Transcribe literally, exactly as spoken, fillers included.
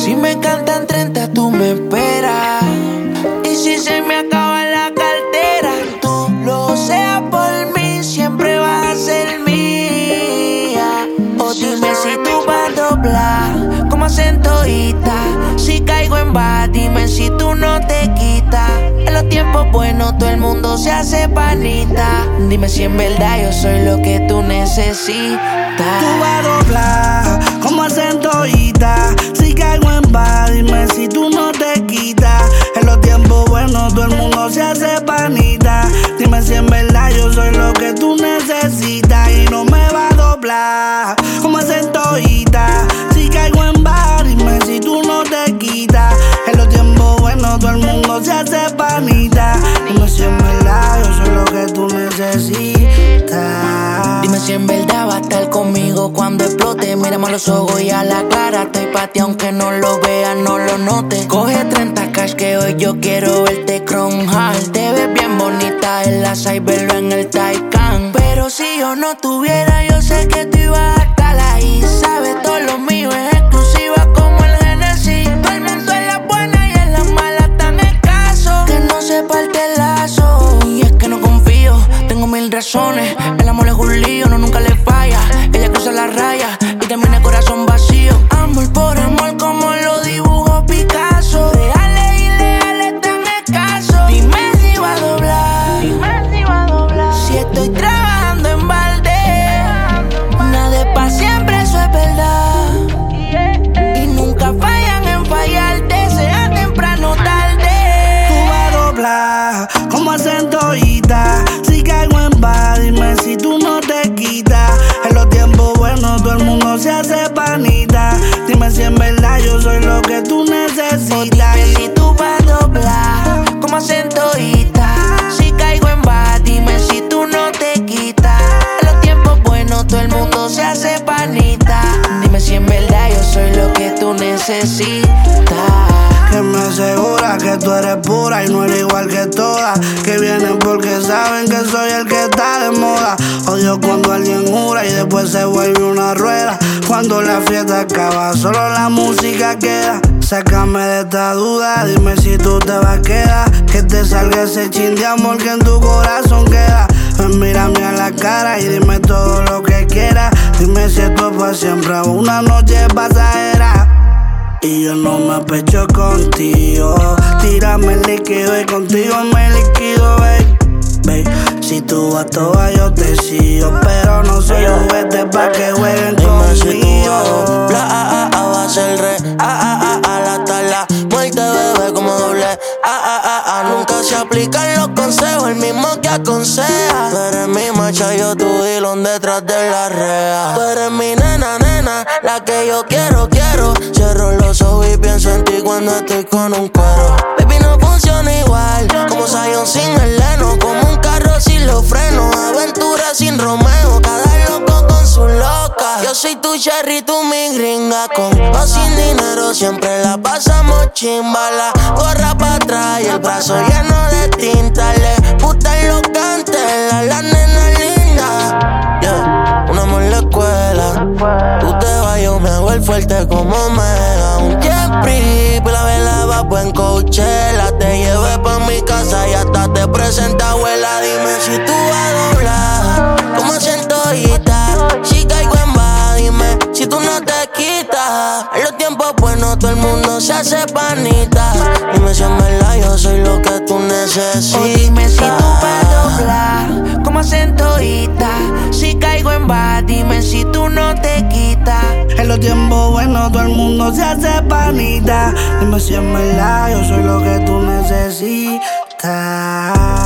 Si me cantan treinta, tú me esperas. Y si se me acaba la cartera, tú lo seas por mí, siempre vas a ser mía. O dime si tú vas a doblar como acentoísta. Si caigo en bad, dime si tú no te quitas. En los tiempos buenos todo el mundo se hace panita. Dime si en verdad yo soy lo que tú necesitas. Tú vas a doblar como acentoísta. Si caigo en bad, dime si tú no te quitas. En los tiempos buenos todo el mundo se hace panita. Dime si en verdad yo soy lo que tú necesitas. Y no me va a doblar como acentoísta. Si caigo en bad, dime si tú no te quitas. En los tiempos buenos todo el mundo se hace panita. Dime si en verdad yo soy lo que tú necesitas. Dime si en verdad va a estar conmigo cuando explote. Mírame a los ojos y a la cara. Estoy pa' ti aunque no lo veas, no lo notes. Coge treinta cash que hoy yo quiero verte cronjar. Te ves bien bonita en la Cyberlo en el Taycan. Pero si yo no tuviera, yo sé que tú ibas a estar ahí. Sabes, todo lo mío es exclusiva como el Genesis. Todo el mundo en las buenas y en las malas tan escaso que no se parte el lazo. Y es que no confío, tengo mil razones. El amor es un lío, no nunca le falla. Ella cruza la raya y termina el corazón vacío. Amor por amor como lo dibujó Picasso. Reales y leales tan escasos. Dime si va a doblar. Dime si va a doblar. Si estoy trabajando en balde. Nada es pa' siempre, eso es verdad. Y nunca fallan en fallarte, sea temprano o tarde. Tú vas a doblar como acentoísta. Si caigo en bad, dime si tú no te quitas. En los tiempos buenos todo el mundo se hace panita. Dime si en verdad yo soy lo que tú necesitas. O dime si tú vas a doblar como acentoísta. Si caigo en bad, dime si tú no te quitas. En los tiempos buenos todo el mundo se hace panita. Dime si en verdad yo soy lo que tú necesitas. Que me asegura que tú eres pura y no eres igual que todas. Que vienen porque saben que soy el que está de moda. Odio cuando alguien jura y después se vuelve una rueda. Cuando la fiesta acaba, solo la música queda. Sácame de esta duda, dime si tú te vas a quedar. Que te salga ese chin de amor que en tu corazón queda. Ven, mírame a la cara y dime todo lo que quieras. Dime si esto es para siempre o una noche pasajera. Y yo no me pecho contigo. Tírame el líquido y contigo me liquido, babe. Babe, si tú vas toda yo te sigo. Pero no soy juguete pa' que jueguen Dime si tú conmigo. la a a a va a ser re a a a a la tala. Muerte bebé como doble a a a a. Nunca se aplican los consejos, el mismo que aconseja. Tú eres mi macha, yo tu dilón detrás de la rea. Tú eres mi nena, nena, la que yo quiero, quiero. Cierro los ojos y pienso en ti cuando estoy con un cuero. Baby, no funciona igual, como Zion sin el Leno. Como un carro sin los frenos, aventura sin Romeo. Cada loco con su loca. Yo soy tu cherry, tú mi gringa. Con o sin dinero siempre la pasamos chimba. La gorra pa' atrás y el brazo lleno de tinta. Le gustan los cantes, la, la nena linda. Yeah, un amor en la escuela. Tú te vas, yo me hago el fuerte como Mega. Un Jeffrey, la vela va buen Coachella. Te llevé pa' mi casa y hasta te presenta abuela. Dime si tú vas a doblar como acentoísta. Si caigo en bad, dime si tú no te quitas. En los tiempos buenos todo el mundo se hace panita. Dime si en verdad yo soy lo que tú necesitas. O dime si tú vas a doblar como acentoísta. Si caigo en bad, dime si tú no te quitas. En los tiempos buenos todo el mundo se hace panita. Dime si en verdad yo soy lo que tú necesitas.